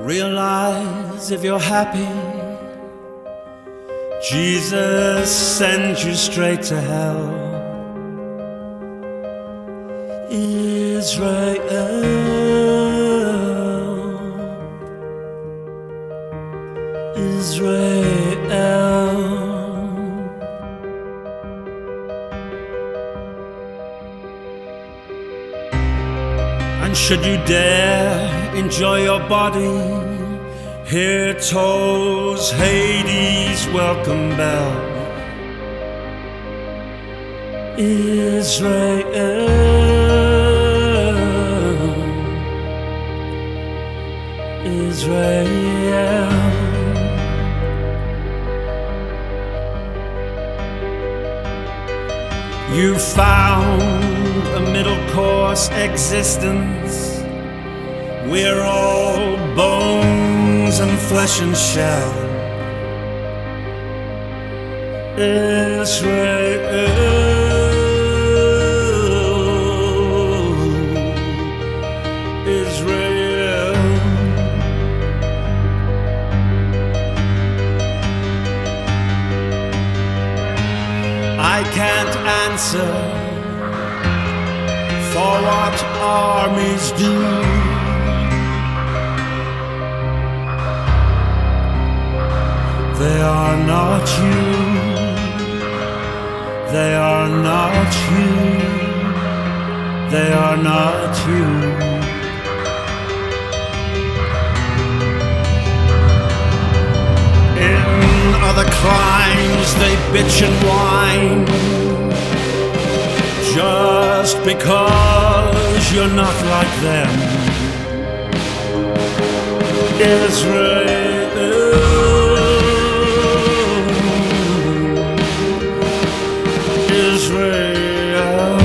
Realize if you're happy, Jesus sends you straight to hell. Israel, Israel. And should you dare enjoy your body, hear tolls Hades' welcome bell. Israel, Israel. You found a middle course existence. We're all bones and flesh and shell. Israel, Israel. I can't answer for what armies do. They are not you. They are not you. They are not you. In other climes they bitch and whine, just because you're not like them. Israel, Israel.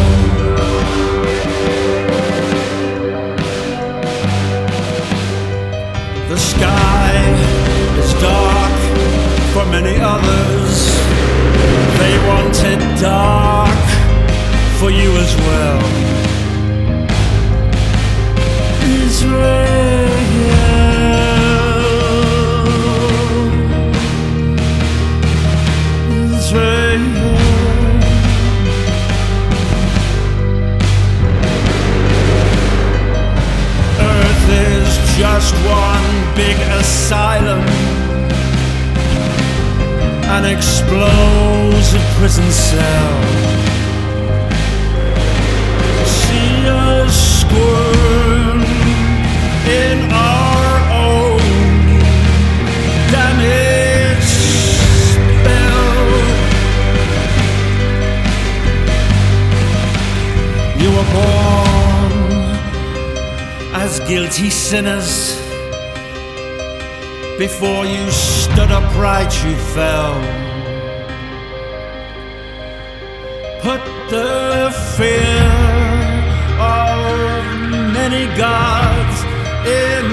The sky is dark for many others. They want it dark for you as well. Israel, Israel. Earth is just one big asylum, an explosive prison cell. See us squirm in our own damaged spell. You were born as guilty sinners. Before you stood upright, you fell. Put the fear of many gods in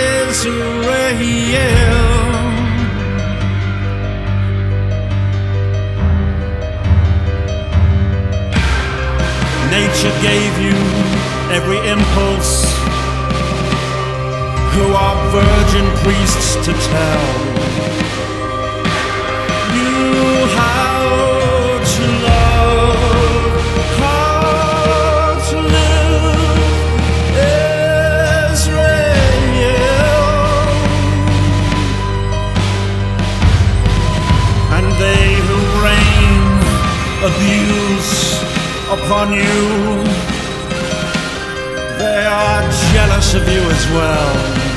Israel. Nature gave you every impulse. Who are virgin priests to tell you how to love, how to live, Israel. And they who rain abuse upon you, they are jealous of you as well.